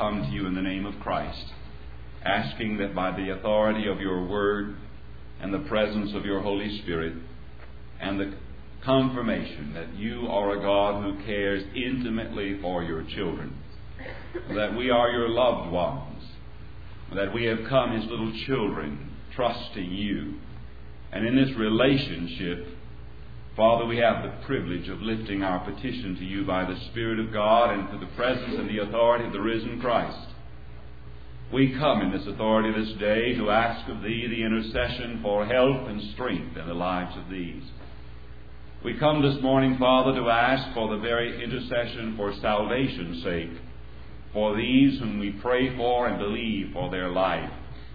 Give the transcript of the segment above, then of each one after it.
come to you in the name of Christ, asking that by the authority of your word and the presence of your Holy Spirit and the confirmation that you are a God who cares intimately for your children, that we are your loved ones, that we have come as little children trusting you. And in this relationship, Father, we have the privilege of lifting our petition to you by the Spirit of God and through the presence and the authority of the risen Christ. We come in this authority this day to ask of Thee the intercession for health and strength in the lives of these. We come this morning, Father, to ask for the very intercession for salvation's sake, for these whom we pray for and believe for their life.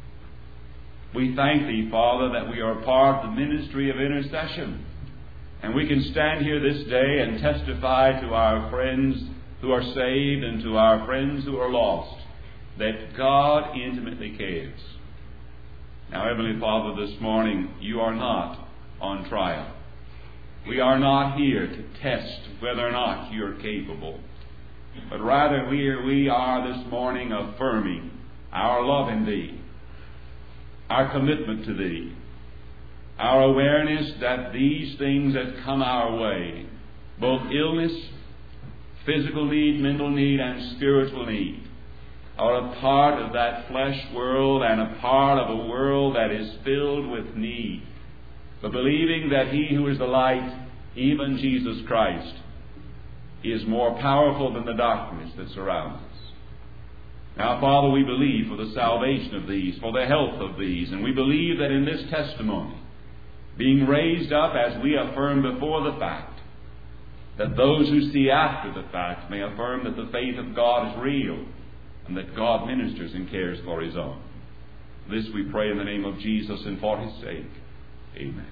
We thank Thee, Father, that we are a part of the ministry of intercession. And we can stand here this day and testify to our friends who are saved and to our friends who are lost that God intimately cares. Now, Heavenly Father, this morning you are not on trial. We are not here to test whether or not you are capable. But rather we are this morning affirming our love in Thee, our commitment to Thee, our awareness that these things that come our way, both illness, physical need, mental need, and spiritual need, are a part of that flesh world and a part of a world that is filled with need. But believing that He who is the light, even Jesus Christ, is more powerful than the darkness that surrounds us. Now, Father, we believe for the salvation of these, for the health of these, and we believe that in this testimony, being raised up as we affirm before the fact, that those who see after the fact may affirm that the faith of God is real and that God ministers and cares for His own. This we pray in the name of Jesus and for His sake. Amen.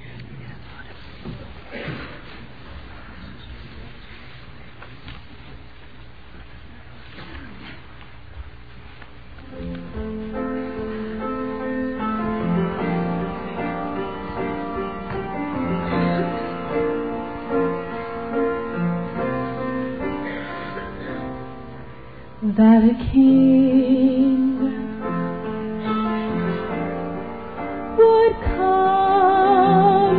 That a king would come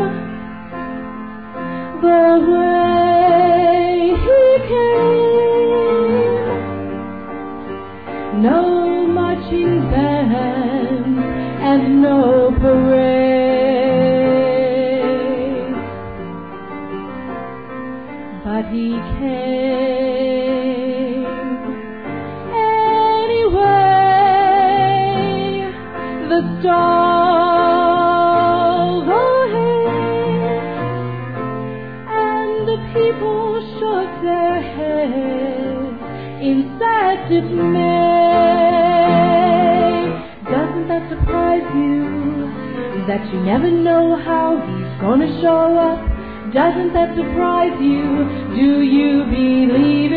the way He came, no marching band and no parade, but He came stalls ahead, and the people shook their heads in sad dismay. Doesn't that surprise you, that you never know how He's gonna show up? Doesn't that surprise you? Do you believe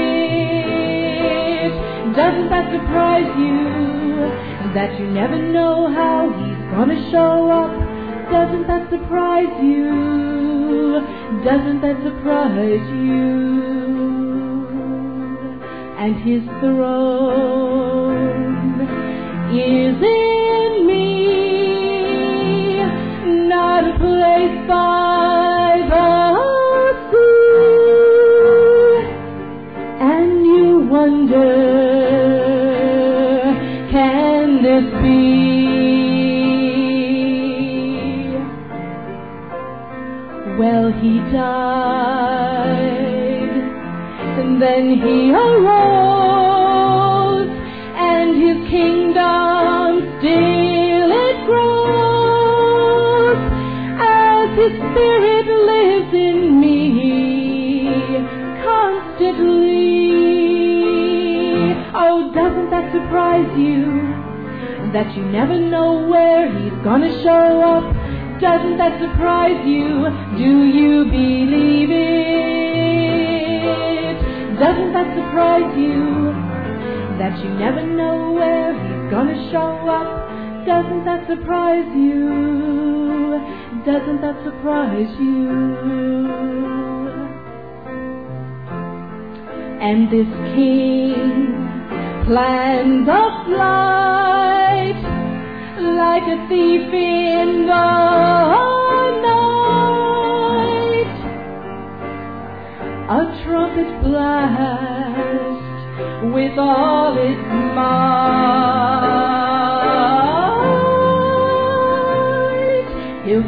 it? Doesn't that surprise you, that you never know how He's gonna show up? Doesn't that surprise you? Doesn't that surprise you? And His throne is in me, not a place by the sea. And you wonder, can this be? Well, He died, and then He arose, and His kingdom still it grows, as His Spirit lives in me constantly. Oh, doesn't that surprise you, that you never know where He's gonna show up? Doesn't that surprise you? Do you believe it? Doesn't that surprise you, that you never know where He's gonna show up? Doesn't that surprise you? Doesn't that surprise you? And this King plans of flight, like a thief in the night. A trumpet blast with all its might, he'll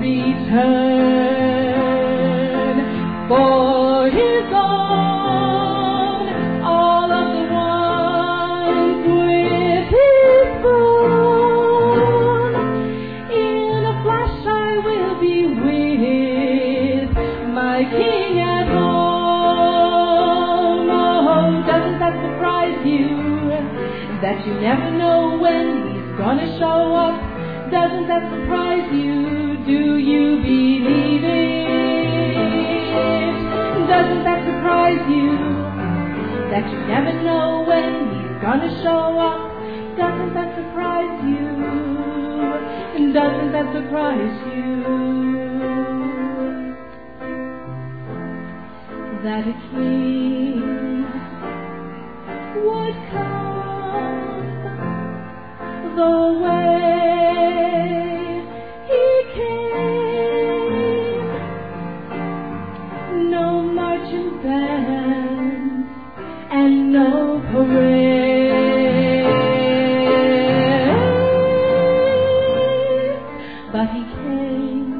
return for his own, all of the ones with his throne. In a flash I will be with my King at home. Oh, doesn't that surprise you, that you never know when he's gonna show up? Doesn't that surprise you? Do you believe it? Doesn't that surprise you, that you never know when he's gonna show up? Doesn't that surprise you? Doesn't that surprise you, that a king would come the way he came? No marching bands and no parade, but he came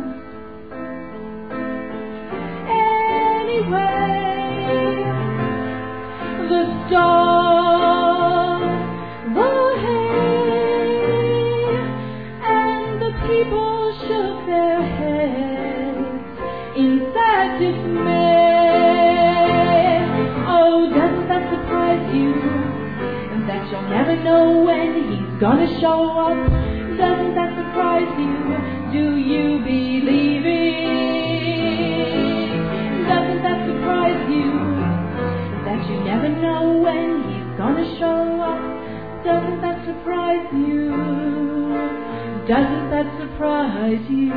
anyway. The stars, the hay, and the people shook their heads in sad dismay. Oh, doesn't that surprise you, that you'll never know when he's gonna show up? Doesn't that surprise you? Do you believe it? Doesn't that surprise you, that you never know when he's gonna show up? Doesn't that surprise you? Doesn't that surprise you?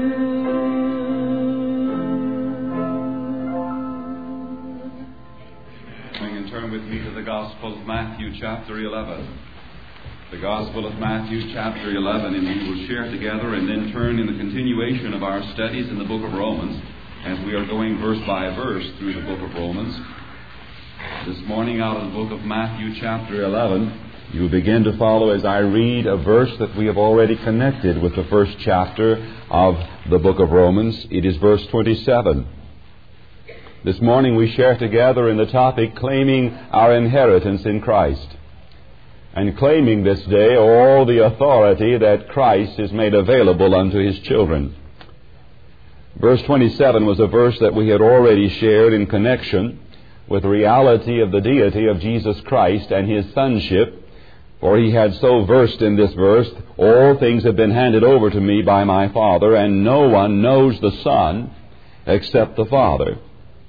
And turn with me to the Gospel of Matthew chapter 11. The Gospel of Matthew chapter 11, and we will share together and then turn in the continuation of our studies in the book of Romans, as we are going verse by verse through the book of Romans. This morning out of the book of Matthew chapter 11, you will begin to follow as I read a verse that we have already connected with the first chapter of the book of Romans. It is verse 27. This morning we share together in the topic, claiming our inheritance in Christ. And claiming this day all the authority that Christ has made available unto His children. Verse 27 was a verse that we had already shared in connection with the reality of the deity of Jesus Christ and His sonship, for He had so versed in this verse, all things have been handed over to me by my Father, and no one knows the Son except the Father.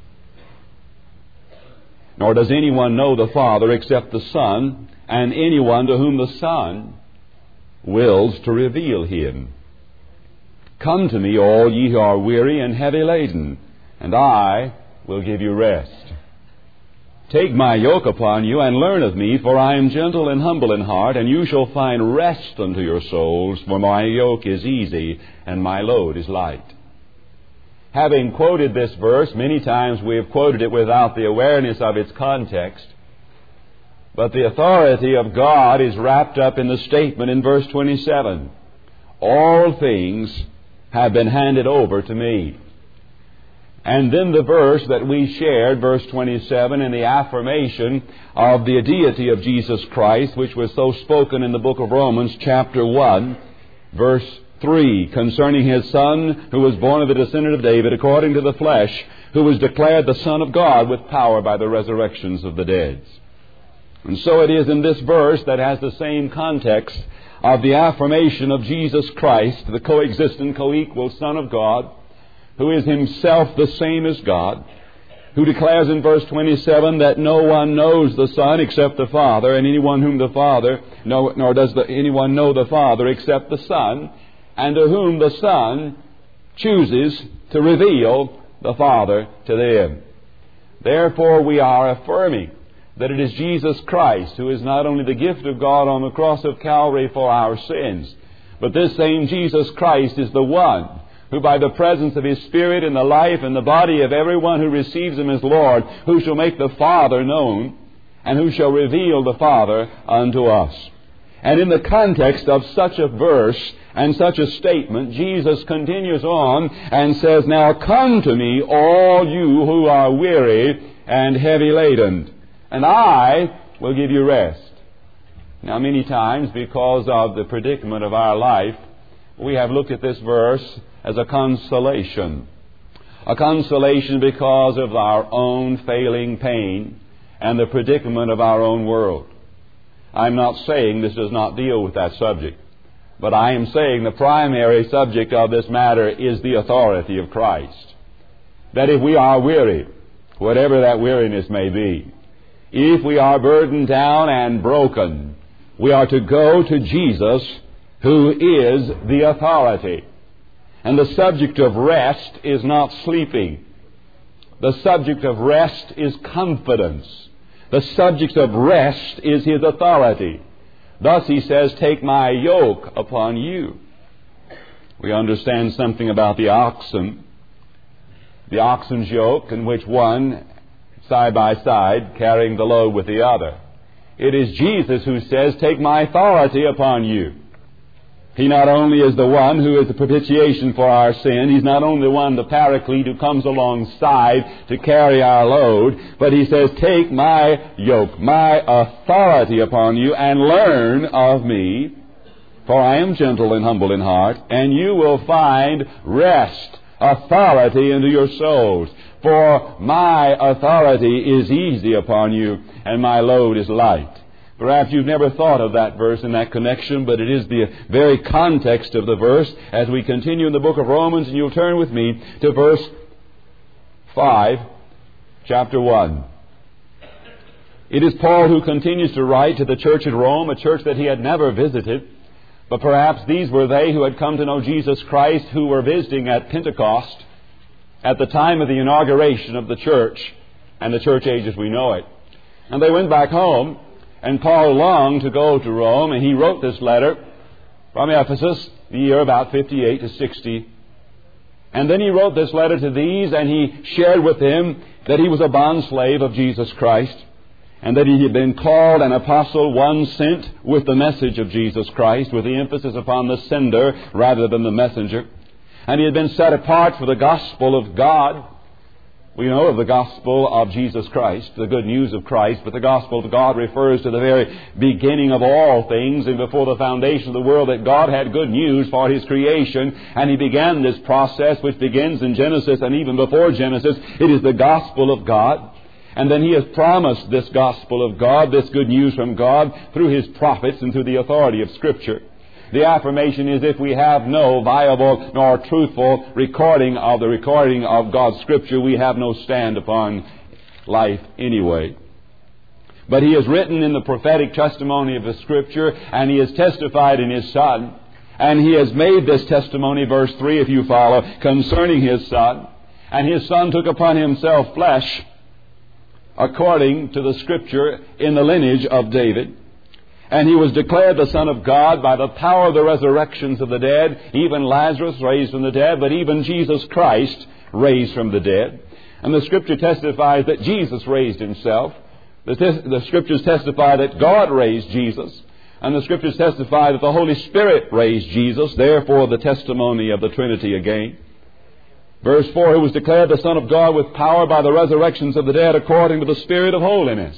Nor does anyone know the Father except the Son, and anyone to whom the Son wills to reveal Him. Come to me, all ye who are weary and heavy laden, and I will give you rest. Take my yoke upon you, and learn of me, for I am gentle and humble in heart, and you shall find rest unto your souls, for my yoke is easy, and my load is light. Having quoted this verse, many times we have quoted it without the awareness of its context. But the authority of God is wrapped up in the statement in verse 27. All things have been handed over to me. And then the verse that we shared, verse 27, in the affirmation of the deity of Jesus Christ, which was so spoken in the book of Romans, chapter 1, verse 3, concerning His Son, who was born of the descendant of David, according to the flesh, who was declared the Son of God with power by the resurrections of the dead. And so it is in this verse that has the same context of the affirmation of Jesus Christ, the coexistent, co-equal Son of God, who is Himself the same as God, who declares in verse 27 that no one knows the Son except the Father, and anyone whom the Father, nor does anyone know the Father except the Son, and to whom the Son chooses to reveal the Father to them. Therefore we are affirming that it is Jesus Christ who is not only the gift of God on the cross of Calvary for our sins, but this same Jesus Christ is the one who by the presence of His Spirit in the life and the body of everyone who receives Him as Lord, who shall make the Father known, and who shall reveal the Father unto us. And in the context of such a verse and such a statement, Jesus continues on and says, "Now come to me, all you who are weary and heavy laden, and I will give you rest." Now, many times, because of the predicament of our life, we have looked at this verse as a consolation. A consolation because of our own failing pain and the predicament of our own world. I'm not saying this does not deal with that subject, but I am saying the primary subject of this matter is the authority of Christ. That if we are weary, whatever that weariness may be, if we are burdened down and broken, we are to go to Jesus, who is the authority. And the subject of rest is not sleeping. The subject of rest is confidence. The subject of rest is His authority. Thus He says, "Take my yoke upon you." We understand something about the oxen. The oxen's yoke, in which one, side by side, carrying the load with the other. It is Jesus who says, "Take my authority upon you." He not only is the one who is the propitiation for our sin, He's not only the one, the Paraclete, who comes alongside to carry our load, but He says, "Take my yoke, my authority upon you, and learn of me, for I am gentle and humble in heart, and you will find rest, authority into your souls. For my authority is easy upon you, and my load is light." Perhaps you've never thought of that verse in that connection, but it is the very context of the verse as we continue in the book of Romans, and you'll turn with me to verse 5, chapter 1. It is Paul who continues to write to the church at Rome, a church that he had never visited, but perhaps these were they who had come to know Jesus Christ, who were visiting at Pentecost at the time of the inauguration of the church and the church age as we know it. And they went back home, and Paul longed to go to Rome, and he wrote this letter from Ephesus, the year about 58 to 60. And then he wrote this letter to these, and he shared with them that he was a bondslave of Jesus Christ, and that he had been called an apostle, one sent with the message of Jesus Christ, with the emphasis upon the sender rather than the messenger. And he had been set apart for the gospel of God. We know of the gospel of Jesus Christ, the good news of Christ, but the gospel of God refers to the very beginning of all things, and before the foundation of the world, that God had good news for His creation, and He began this process which begins in Genesis, and even before Genesis, it is the gospel of God. And then He has promised this gospel of God, this good news from God, through His prophets and through the authority of Scripture. The affirmation is, if we have no viable nor truthful recording of God's Scripture, we have no stand upon life anyway. But He has written in the prophetic testimony of the Scripture, and He has testified in His Son, and He has made this testimony, verse 3 if you follow, concerning His Son. And His Son took upon Himself flesh, according to the Scripture, in the lineage of David. And He was declared the Son of God by the power of the resurrections of the dead, even Lazarus raised from the dead, but even Jesus Christ raised from the dead. And the Scripture testifies that Jesus raised Himself. The Scriptures testify that God raised Jesus. And the Scriptures testify that the Holy Spirit raised Jesus, therefore the testimony of the Trinity again. Verse 4, He was declared the Son of God with power by the resurrections of the dead, according to the Spirit of holiness.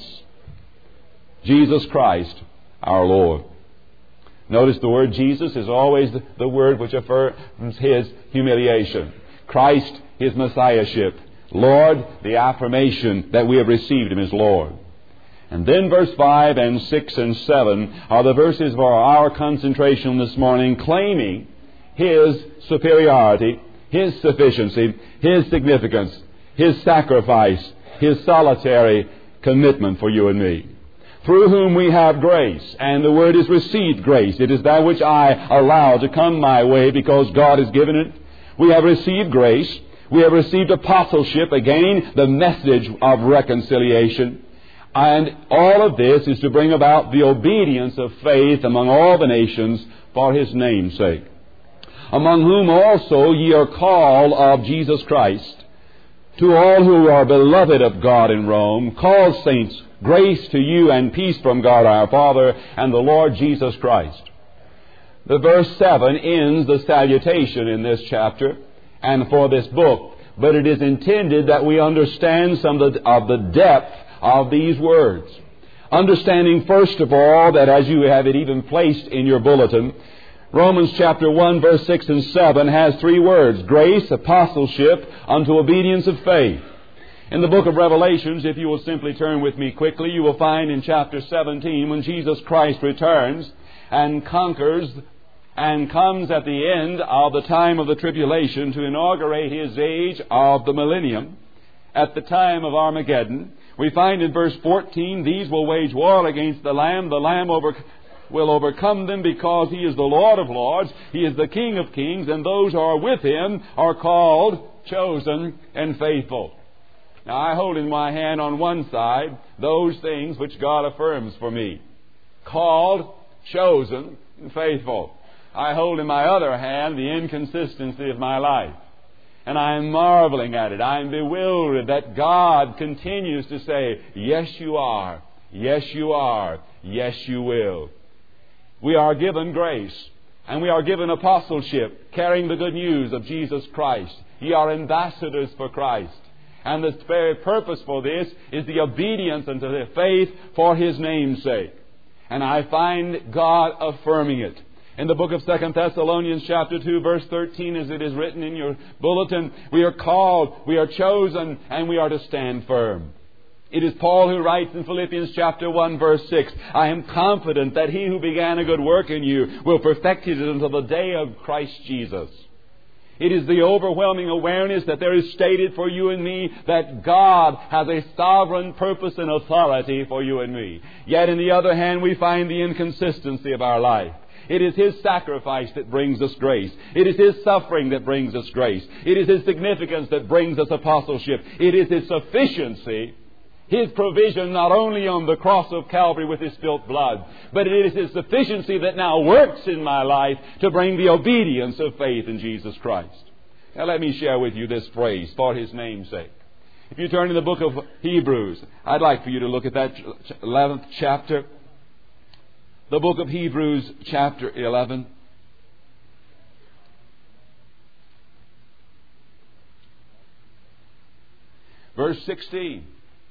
Jesus Christ, our Lord. Notice the word Jesus is always the word which affirms His humiliation. Christ, His Messiahship. Lord, the affirmation that we have received Him as Lord. And then verse 5 and 6 and 7 are the verses for our concentration this morning, claiming His superiority, His sufficiency, His significance, His sacrifice, His solitary commitment for you and me. Through whom we have grace, and the word is received grace. It is that which I allow to come my way because God has given it. We have received grace. We have received apostleship, again, the message of reconciliation. And all of this is to bring about the obedience of faith among all the nations for His name's sake. Among whom also ye are called of Jesus Christ. To all who are beloved of God in Rome, called saints, grace to you and peace from God our Father and the Lord Jesus Christ. The verse 7 ends the salutation in this chapter and for this book, but it is intended that we understand some of the depth of these words. Understanding, first of all, that as you have it even placed in your bulletin, Romans chapter 1, verse 6 and 7 has three words: grace, apostleship, unto obedience of faith. In the book of Revelations, if you will simply turn with me quickly, you will find in chapter 17, when Jesus Christ returns and conquers and comes at the end of the time of the tribulation to inaugurate His age of the millennium, at the time of Armageddon, we find in verse 14, these will wage war against the Lamb will overcome them, because He is the Lord of lords, He is the King of kings, and those who are with Him are called, chosen, and faithful. Now I hold in my hand on one side those things which God affirms for me: called, chosen, and faithful. I hold in my other hand the inconsistency of my life. And I am marveling at it. I am bewildered that God continues to say, yes you are, yes you are, yes you will. We are given grace, and we are given apostleship, carrying the good news of Jesus Christ. Ye are ambassadors for Christ. And the very purpose for this is the obedience unto the faith for His name's sake. And I find God affirming it. In the book of 2 Thessalonians chapter 2, verse 13, as it is written in your bulletin, we are called, we are chosen, and we are to stand firm. It is Paul who writes in Philippians chapter 1, verse 6, I am confident that He who began a good work in you will perfect it until the day of Christ Jesus. It is the overwhelming awareness that there is stated for you and me that God has a sovereign purpose and authority for you and me. Yet, on the other hand, we find the inconsistency of our life. It is His sacrifice that brings us grace. It is His suffering that brings us grace. It is His significance that brings us apostleship. It is His sufficiency, His provision not only on the cross of Calvary with His spilt blood, but it is His sufficiency that now works in my life to bring the obedience of faith in Jesus Christ. Now let me share with you this phrase, for His name's sake. If you turn in the book of Hebrews, I'd like for you to look at that 11th chapter. The book of Hebrews, chapter 11. Verse 16.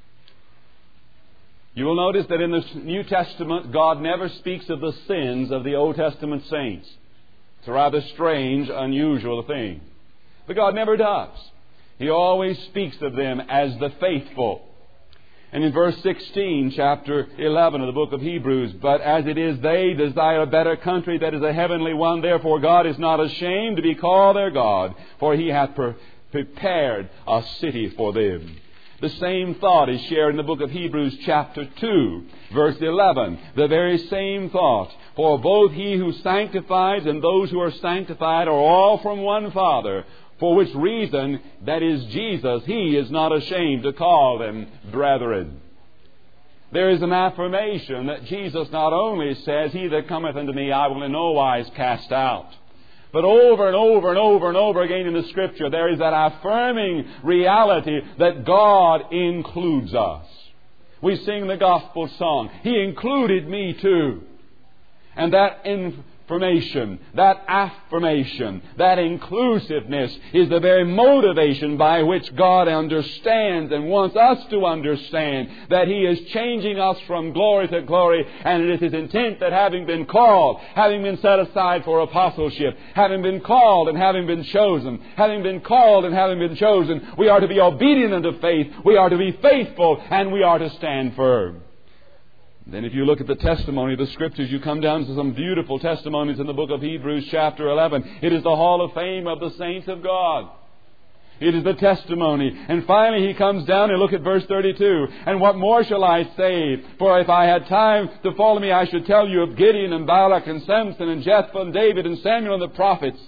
You will notice that in the New Testament, God never speaks of the sins of the Old Testament saints. It's a rather strange, unusual thing. But God never does. He always speaks of them as the faithful. And in verse 16, chapter 11 of the book of Hebrews, but as it is they desire a better country, that is a heavenly one, therefore God is not ashamed to be called their God, for He hath prepared a city for them. The same thought is shared in the book of Hebrews chapter 2, verse 11. The very same thought. For both He who sanctifies and those who are sanctified are all from one Father, for which reason, that is Jesus, He is not ashamed to call them brethren. There is an affirmation that Jesus not only says, He that cometh unto me I will in no wise cast out. But over and over and over and over again in the Scripture, there is that affirming reality that God includes us. We sing the gospel song, He included me too. And that information, that affirmation, that inclusiveness is the very motivation by which God understands and wants us to understand that He is changing us from glory to glory, and it is His intent that having been called, having been set aside for apostleship, having been called and having been chosen, having been called and having been chosen, we are to be obedient unto faith, we are to be faithful, and we are to stand firm. Then if you look at the testimony of the Scriptures, you come down to some beautiful testimonies in the book of Hebrews chapter 11. It is the hall of fame of the saints of God. It is the testimony. And finally he comes down and look at verse 32. And what more shall I say? For if I had time to follow me, I should tell you of Gideon and Barak and Samson and Jephthah and David and Samuel and the prophets.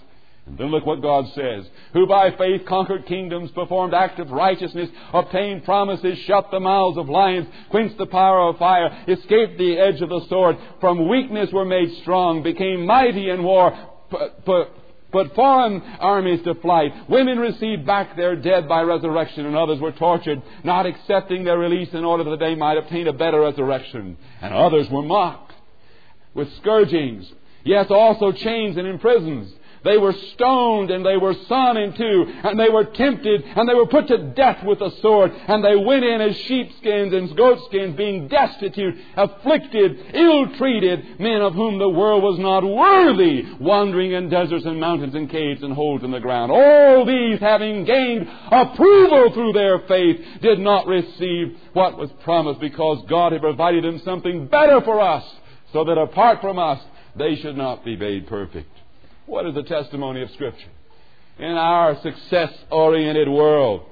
And then look what God says. Who by faith conquered kingdoms, performed acts of righteousness, obtained promises, shut the mouths of lions, quenched the power of fire, escaped the edge of the sword, from weakness were made strong, became mighty in war, put foreign armies to flight. Women received back their dead by resurrection, and others were tortured, not accepting their release in order that they might obtain a better resurrection. And others were mocked with scourgings, yes, also chains and imprisons. They were stoned, and they were sawn in two, and they were tempted, and they were put to death with the sword, and they went in as sheepskins and goatskins, being destitute, afflicted, ill-treated, men of whom the world was not worthy, wandering in deserts and mountains and caves and holes in the ground. All these, having gained approval through their faith, did not receive what was promised, because God had provided them something better for us, so that apart from us, they should not be made perfect. What is the testimony of Scripture? In our success-oriented world,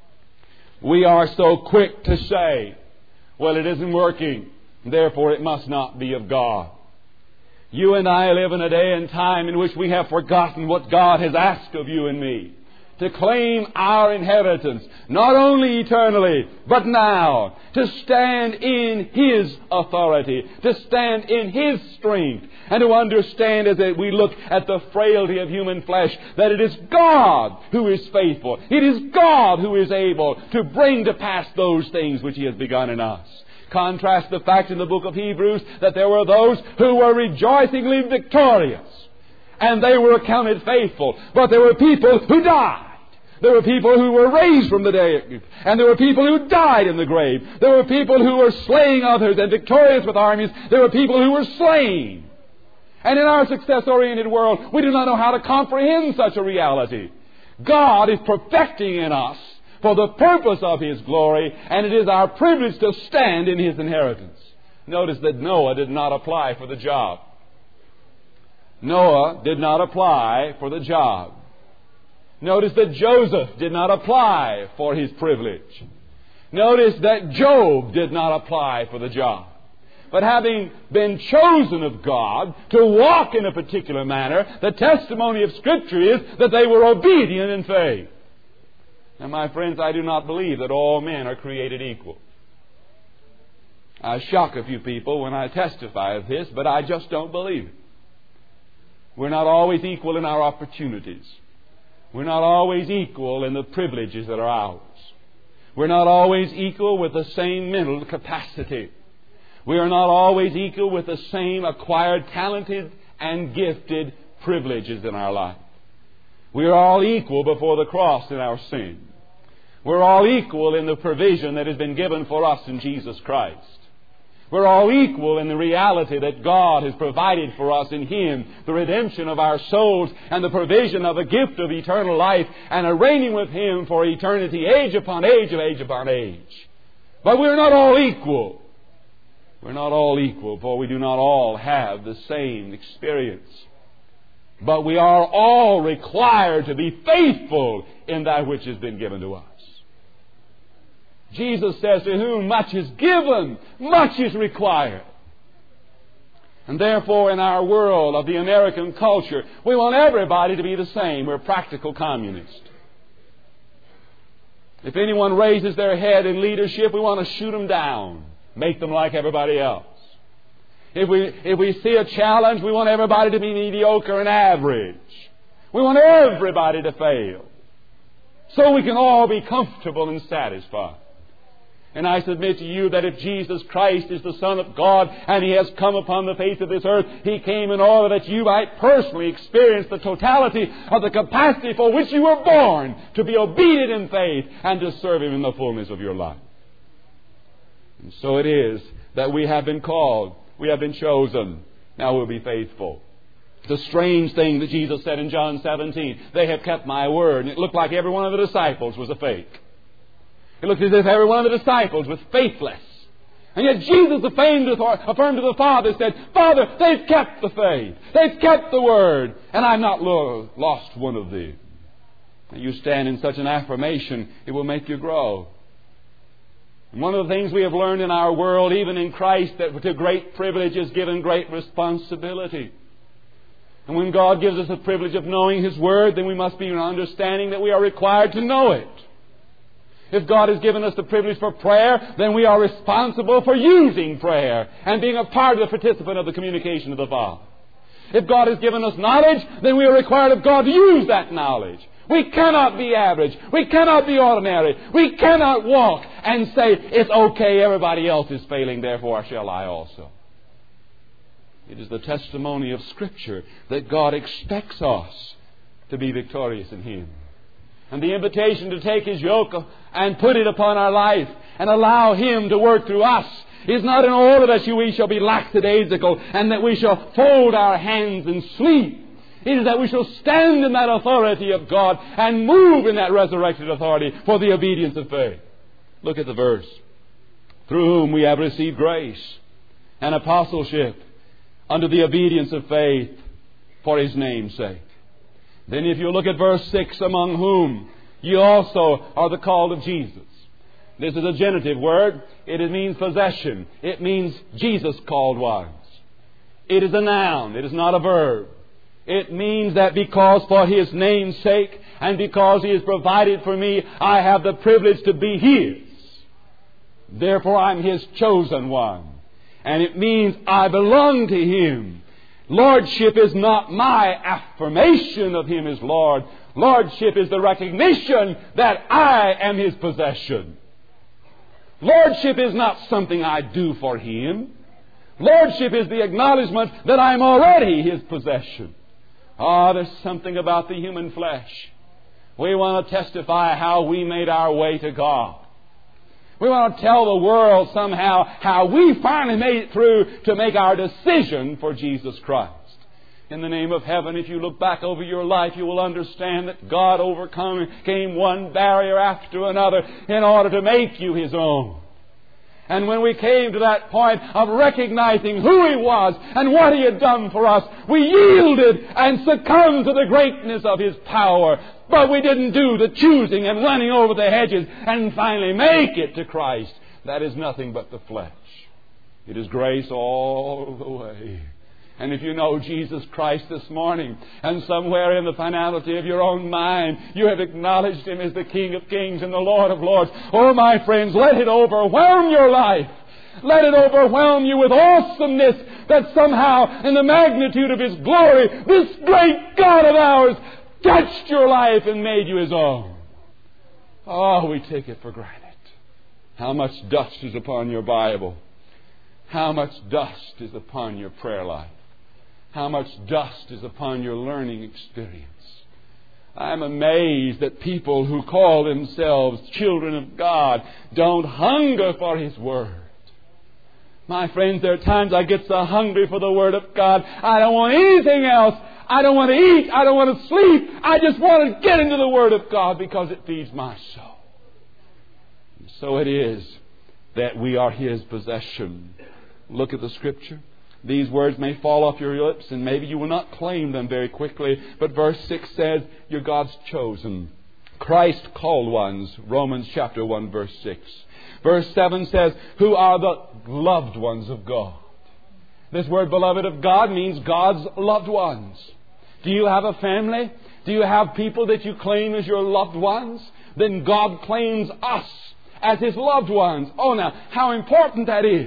we are so quick to say, well, it isn't working, therefore it must not be of God. You and I live in a day and time in which we have forgotten what God has asked of you and me. To claim our inheritance, not only eternally, but now. To stand in His authority, to stand in His strength, and to understand as we look at the frailty of human flesh, that it is God who is faithful. It is God who is able to bring to pass those things which He has begun in us. Contrast the fact in the book of Hebrews that there were those who were rejoicingly victorious, and they were accounted faithful. But there were people who died. There were people who were raised from the dead. And there were people who died in the grave. There were people who were slaying others and victorious with armies. There were people who were slain. And in our success-oriented world, we do not know how to comprehend such a reality. God is perfecting in us for the purpose of His glory, and it is our privilege to stand in His inheritance. Notice that Noah did not apply for the job. Noah did not apply for the job. Notice that Joseph did not apply for his privilege. Notice that Job did not apply for the job. But having been chosen of God to walk in a particular manner, the testimony of Scripture is that they were obedient in faith. Now, my friends, I do not believe that all men are created equal. I shock a few people when I testify of this, but I just don't believe it. We're not always equal in our opportunities. We're not always equal in the privileges that are ours. We're not always equal with the same mental capacity. We are not always equal with the same acquired, talented, and gifted privileges in our life. We are all equal before the cross in our sin. We're all equal in the provision that has been given for us in Jesus Christ. We're all equal in the reality that God has provided for us in Him the redemption of our souls and the provision of a gift of eternal life and a reigning with Him for eternity, age upon age of age upon age. But we're not all equal. We're not all equal, for we do not all have the same experience. But we are all required to be faithful in that which has been given to us. Jesus says, to whom much is given, much is required. And therefore, in our world of the American culture, we want everybody to be the same. We're practical communists. If anyone raises their head in leadership, we want to shoot them down, make them like everybody else. If we see a challenge, we want everybody to be mediocre and average. We want everybody to fail, so we can all be comfortable and satisfied. And I submit to you that if Jesus Christ is the Son of God and He has come upon the face of this earth, He came in order that you might personally experience the totality of the capacity for which you were born, to be obedient in faith and to serve Him in the fullness of your life. And so it is that we have been called, we have been chosen, now we'll be faithful. It's a strange thing that Jesus said in John 17, they have kept my word. And it looked like every one of the disciples was a fake. It looked as if every one of the disciples was faithless. And yet Jesus affirmed to the Father, said, Father, they've kept the faith. They've kept the word. And I've not lost one of them. And you stand in such an affirmation, it will make you grow. And one of the things we have learned in our world, even in Christ, that to great privilege is given great responsibility. And when God gives us the privilege of knowing His Word, then we must be understanding that we are required to know it. If God has given us the privilege for prayer, then we are responsible for using prayer and being a part of the participant of the communication of the Father. If God has given us knowledge, then we are required of God to use that knowledge. We cannot be average. We cannot be ordinary. We cannot walk and say, it's okay, everybody else is failing, therefore shall I also. It is the testimony of Scripture that God expects us to be victorious in Him. And the invitation to take His yoke and put it upon our life and allow Him to work through us is not in order that we shall be lackadaisical and that we shall fold our hands and sleep. It is that we shall stand in that authority of God and move in that resurrected authority for the obedience of faith. Look at the verse. Through whom we have received grace and apostleship unto the obedience of faith for His name's sake. Then if you look at verse 6, among whom you also are the called of Jesus. This is a genitive word. It means possession. It means Jesus called ones. It is a noun. It is not a verb. It means that because for His name's sake and because He has provided for me, I have the privilege to be His. Therefore I'm His chosen one. And it means I belong to Him. Lordship is not my affirmation of Him as Lord. Lordship is the recognition that I am His possession. Lordship is not something I do for Him. Lordship is the acknowledgement that I'm already His possession. There's something about the human flesh. We want to testify how we made our way to God. We want to tell the world somehow how we finally made it through to make our decision for Jesus Christ. In the name of heaven, if you look back over your life, you will understand that God overcame one barrier after another in order to make you His own. And when we came to that point of recognizing who He was and what He had done for us, we yielded and succumbed to the greatness of His power. But we didn't do the choosing and running over the hedges and finally make it to Christ. That is nothing but the flesh. It is grace all the way. And if you know Jesus Christ this morning, and somewhere in the finality of your own mind, you have acknowledged Him as the King of Kings and the Lord of Lords, oh my friends, let it overwhelm your life. Let it overwhelm you with awesomeness that somehow in the magnitude of His glory, this great God of ours touched your life and made you His own. Oh, we take it for granted. How much dust is upon your Bible. How much dust is upon your prayer life. How much dust is upon your learning experience. I'm amazed that people who call themselves children of God don't hunger for His Word. My friends, there are times I get so hungry for the Word of God, I don't want anything else. I don't want to eat. I don't want to sleep. I just want to get into the Word of God because it feeds my soul. And so it is that we are His possession. Look at the Scripture. These words may fall off your lips and maybe you will not claim them very quickly. But verse 6 says, you're God's chosen. Christ called ones. Romans chapter 1 verse 6. Verse 7 says, who are the loved ones of God. This word beloved of God means God's loved ones. Do you have a family? Do you have people that you claim as your loved ones? Then God claims us as His loved ones. Oh, now, how important that is.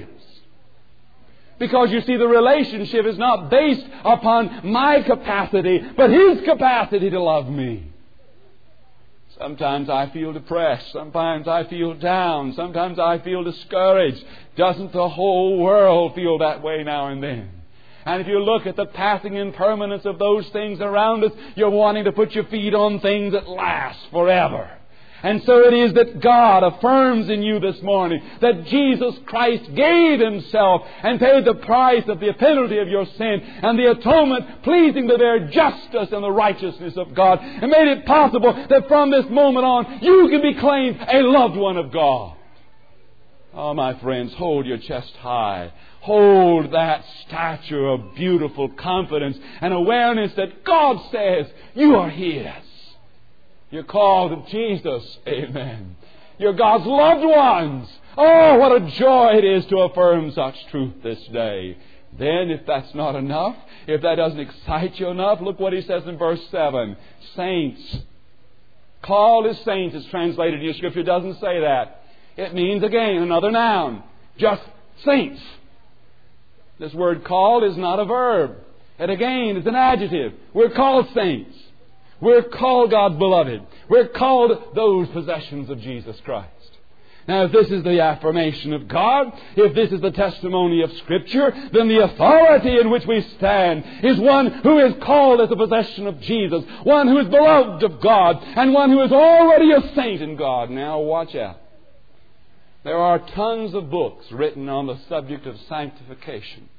Because you see, the relationship is not based upon my capacity, but His capacity to love me. Sometimes I feel depressed. Sometimes I feel down. Sometimes I feel discouraged. Doesn't the whole world feel that way now and then? And if you look at the passing impermanence of those things around us, you're wanting to put your feet on things that last forever. And so it is that God affirms in you this morning that Jesus Christ gave Himself and paid the price of the penalty of your sin and the atonement pleasing to their justice and the righteousness of God, and made it possible that from this moment on you can be claimed a loved one of God. Oh, my friends, hold your chest high. Hold that stature of beautiful confidence and awareness that God says you are His. You're called of Jesus. Amen. You're God's loved ones. Oh, what a joy it is to affirm such truth this day. Then, if that's not enough, if that doesn't excite you enough, look what he says in verse 7. Saints. Called as saints is translated in your Scripture. It doesn't say that. It means, again, another noun. Just saints. This word called is not a verb. It again is an adjective. We're called saints. We're called God's beloved. We're called those possessions of Jesus Christ. Now, if this is the affirmation of God, if this is the testimony of Scripture, then the authority in which we stand is one who is called as a possession of Jesus, one who is beloved of God, and one who is already a saint in God. Now, watch out. There are tons of books written on the subject of sanctification.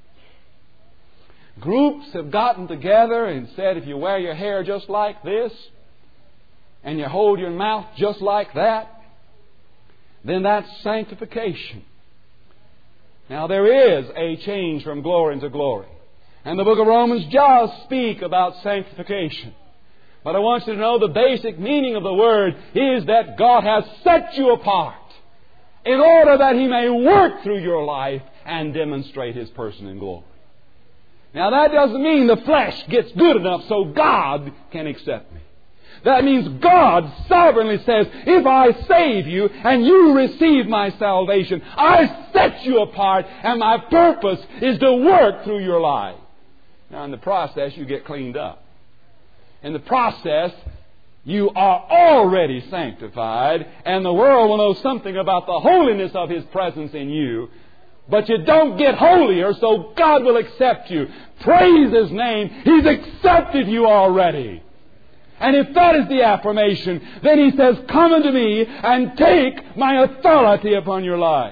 Groups have gotten together and said, if you wear your hair just like this, and you hold your mouth just like that, then that's sanctification. Now, there is a change from glory into glory. And the book of Romans does speak about sanctification. But I want you to know the basic meaning of the word is that God has set you apart in order that He may work through your life and demonstrate His person in glory. Now, that doesn't mean the flesh gets good enough so God can accept me. That means God sovereignly says, if I save you and you receive my salvation, I set you apart and my purpose is to work through your life. Now, in the process, you get cleaned up. In the process, you are already sanctified, and the world will know something about the holiness of His presence in you. But you don't get holier, so God will accept you. Praise His name. He's accepted you already. And if that is the affirmation, then He says, come unto me and take my authority upon your life.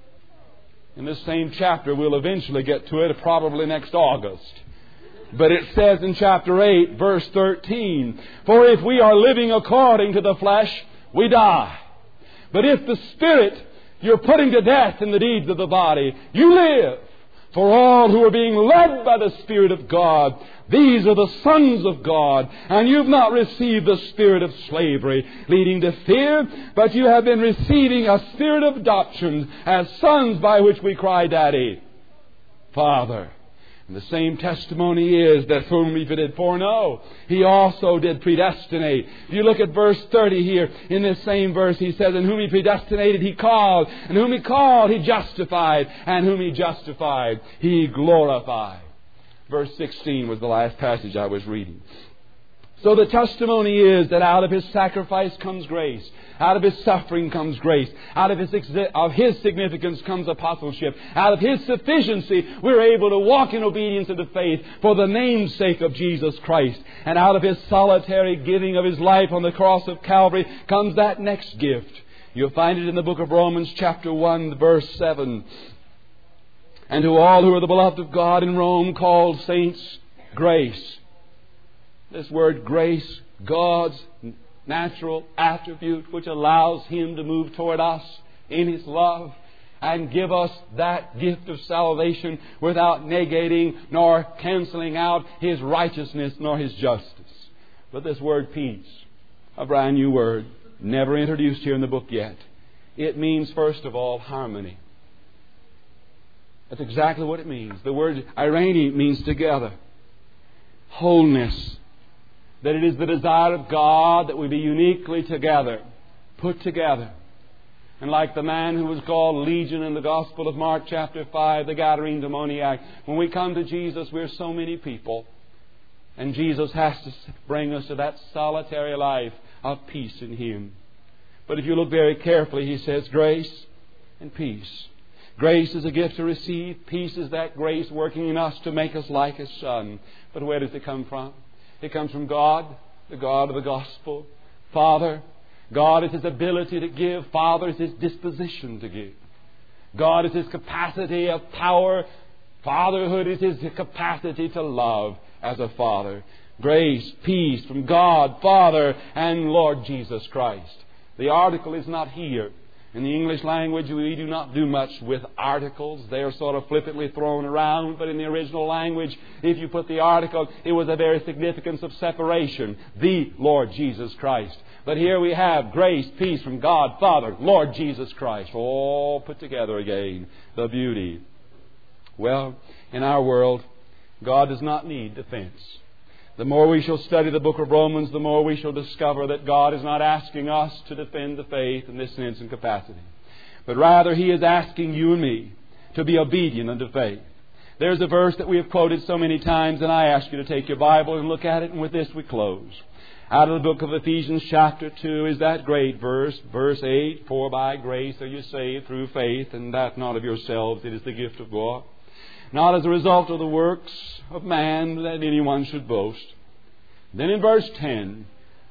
In this same chapter, we'll eventually get to it, probably next August. But it says in chapter 8, verse 13, for if we are living according to the flesh, we die. But if the Spirit you're putting to death in the deeds of the body, you live. For all who are being led by the Spirit of God, these are the sons of God. And you've not received the spirit of slavery, leading to fear, but you have been receiving a spirit of adoption as sons, by which we cry, Daddy, Father. And the same testimony is that whom He did foreknow, He also did predestinate. If you look at verse 30 here, in this same verse, He says, and whom He predestinated, He called. And whom He called, He justified. And whom He justified, He glorified. Verse 16 was the last passage I was reading. So the testimony is that out of His sacrifice comes grace. Out of His suffering comes grace. Out of His significance comes apostleship. Out of His sufficiency, we're able to walk in obedience to the faith for the name's sake of Jesus Christ. And out of His solitary giving of His life on the cross of Calvary comes that next gift. You'll find it in the book of Romans chapter 1, verse 7. And to all who are the beloved of God in Rome, called saints, grace. This word grace, God's natural attribute which allows Him to move toward us in His love and give us that gift of salvation without negating nor canceling out His righteousness nor His justice. But this word peace, a brand new word, never introduced here in the book yet. It means, first of all, harmony. That's exactly what it means. The word irene means together. Wholeness. That it is the desire of God that we be uniquely together, put together. And like the man who was called Legion in the Gospel of Mark chapter 5, the Gadarene demoniac, when we come to Jesus, we're so many people. And Jesus has to bring us to that solitary life of peace in Him. But if you look very carefully, He says grace and peace. Grace is a gift to receive. Peace is that grace working in us to make us like His Son. But where does it come from? It comes from God, the God of the gospel. Father. God is His ability to give. Father is His disposition to give. God is His capacity of power. Fatherhood is His capacity to love as a father. Grace, peace from God, Father, and Lord Jesus Christ. The article is not here. In the English language, we do not do much with articles. They are sort of flippantly thrown around. But in the original language, if you put the article, it was a very significance of separation. The Lord Jesus Christ. But here we have grace, peace from God, Father, Lord Jesus Christ. All put together again. The beauty. Well, in our world, God does not need defense. The more we shall study the book of Romans, the more we shall discover that God is not asking us to defend the faith in this sense and capacity, but rather He is asking you and me to be obedient unto faith. There's a verse that we have quoted so many times, and I ask you to take your Bible and look at it, and with this we close. Out of the book of Ephesians chapter 2 is that great verse, verse 8, "For by grace are you saved through faith, and that not of yourselves, it is the gift of God, not as a result of the works of man, that anyone should boast." Then in verse 10,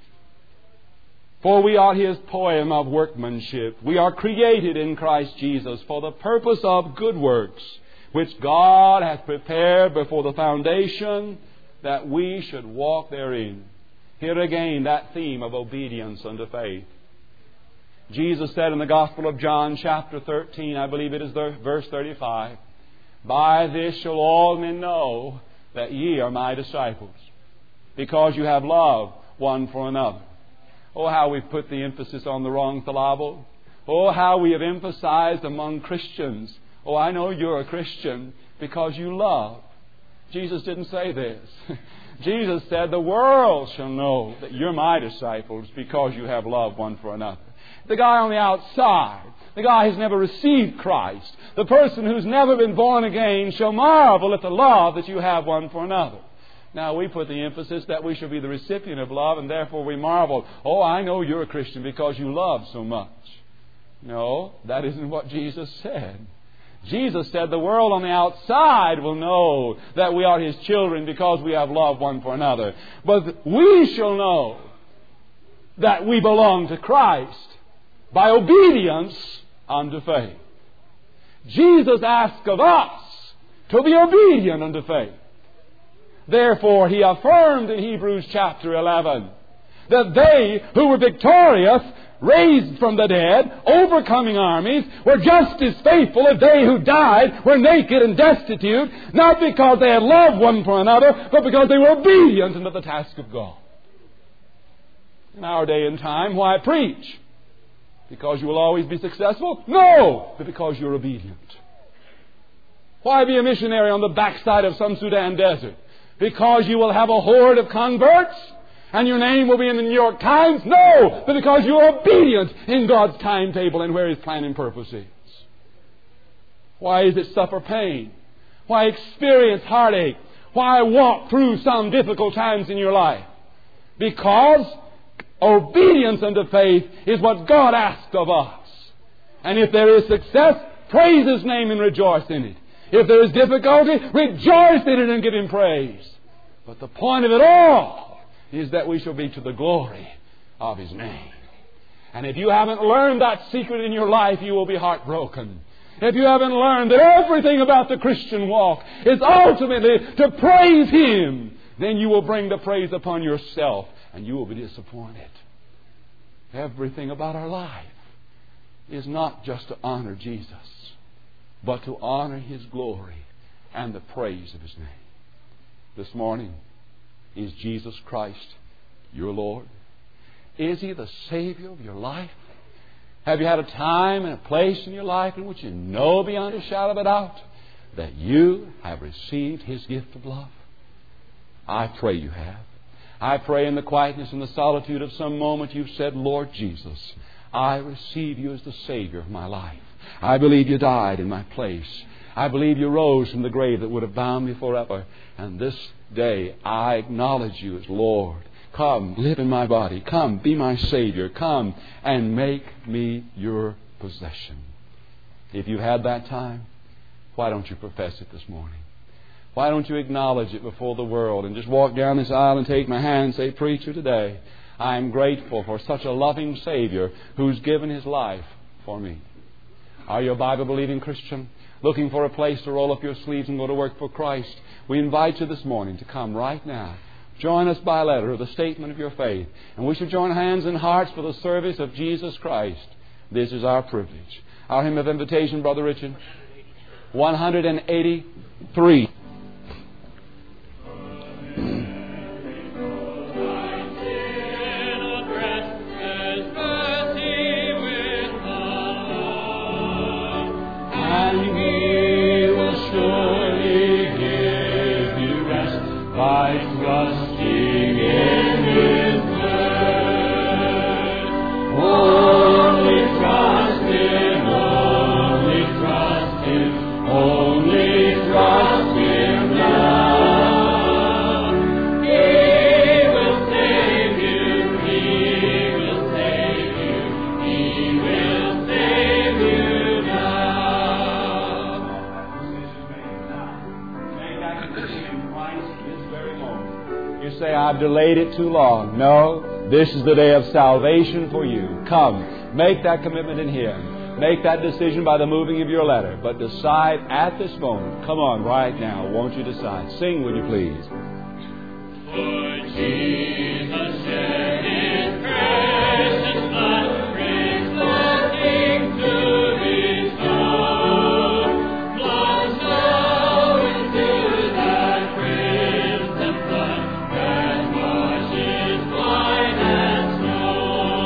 "For we are His poem of workmanship. We are created in Christ Jesus for the purpose of good works, which God hath prepared before the foundation, that we should walk therein." Here again, that theme of obedience unto faith. Jesus said in the Gospel of John, chapter 13, I believe it is verse 35, "By this shall all men know that ye are my disciples, because you have love one for another." Oh, how we've put the emphasis on the wrong syllable. Oh, how we have emphasized among Christians, "Oh, I know you're a Christian because you love." Jesus didn't say this. Jesus said, "The world shall know that you're my disciples because you have love one for another." The guy on the outside, the guy who's never received Christ, the person who's never been born again, shall marvel at the love that you have one for another. Now, we put the emphasis that we shall be the recipient of love, and therefore we marvel, "Oh, I know you're a Christian because you love so much." No, that isn't what Jesus said. Jesus said the world on the outside will know that we are His children because we have love one for another. But we shall know that we belong to Christ by obedience unto faith. Jesus asks of us to be obedient unto faith. Therefore, He affirmed in Hebrews chapter 11 that they who were victorious, raised from the dead, overcoming armies, were just as faithful as they who died were naked and destitute, not because they had loved one for another, but because they were obedient unto the task of God. In our day and time, why preach? Because you will always be successful? No, but because you're obedient. Why be a missionary on the backside of some Sudan desert? Because you will have a horde of converts? And your name will be in the New York Times? No, but because you are obedient in God's timetable and where His plan and purpose is. Why is it suffer pain? Why experience heartache? Why walk through some difficult times in your life? Because obedience unto faith is what God asks of us. And if there is success, praise His name and rejoice in it. If there is difficulty, rejoice in it and give Him praise. But the point of it all is that we shall be to the glory of His name. And if you haven't learned that secret in your life, you will be heartbroken. If you haven't learned that everything about the Christian walk is ultimately to praise Him, then you will bring the praise upon yourself and you will be disappointed. Everything about our life is not just to honor Jesus, but to honor His glory and the praise of His name. This morning, is Jesus Christ your Lord? Is He the Savior of your life? Have you had a time and a place in your life in which you know beyond a shadow of a doubt that you have received His gift of love? I pray you have. I pray in the quietness and the solitude of some moment you've said, "Lord Jesus, I receive You as the Savior of my life. I believe You died in my place. I believe You rose from the grave that would have bound me forever. And this day I acknowledge You as Lord. Come, live in my body. Come, be my Savior. Come and make me Your possession." If you've had that time, why don't you profess it this morning? Why don't you acknowledge it before the world and just walk down this aisle and take my hand and say, "Preacher, today I am grateful for such a loving Savior who's given His life for me." Are you a Bible-believing Christian looking for a place to roll up your sleeves and go to work for Christ? We invite you this morning to come right now. Join us by letter of the statement of your faith. And we shall join hands and hearts for the service of Jesus Christ. This is our privilege. Our hymn of invitation, Brother Richard. 183. And He will show trusting in His word. Only trust Him, only trust Him, only trust Him now. He will save you, He will save you, He will save you now. Make that decision in Christ this very moment. You say, I've delayed it too long. No, this is the day of salvation for you. Come, make that commitment in Him. Make that decision by the moving of your letter. But decide at this moment. Come on, right now. Won't you decide? Sing, would you please? For Jesus shed His precious blood, resulting to His own. Blood flowing to that crimson flood that washes white as snow.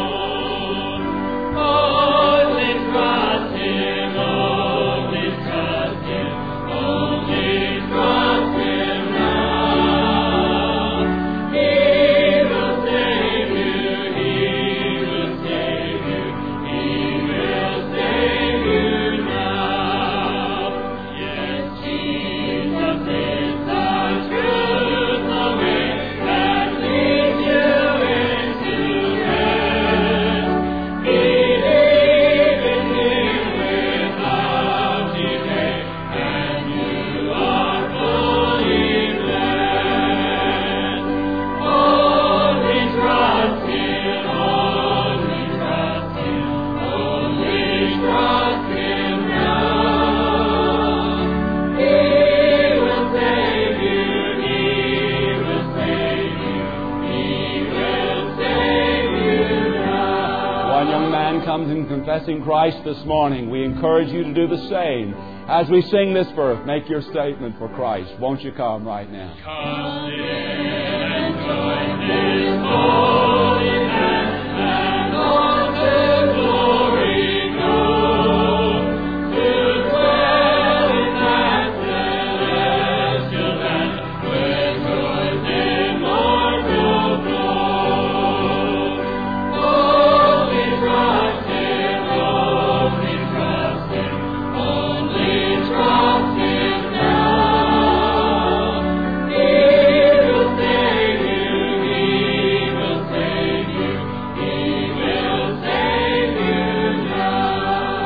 Only trust Him, only trust Him, only trust Him now. He will save you, He will save you, He will save you now. Yes, Jesus is the truth, the way that leads you into rest. Believe in Him without delay, and you are fully blessed. Only trust Him, only trust Him, only trust Him now. He will save you, He will save you, He will save you now. One young man comes in confessing Christ this morning. We encourage you to do the same. As we sing this verse, make your statement for Christ. Won't you come right now? Come in and join this holy mass, and all the glory go to dwell in that celestial land where joy's immortal flow. Only trust Him, only trust Him, only trust Him now. He will save you, He will save you, He will save you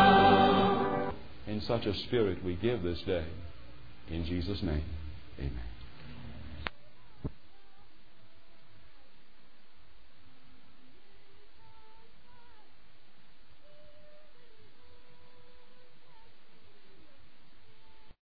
now. In such a spirit we give this day. In Jesus' name, amen.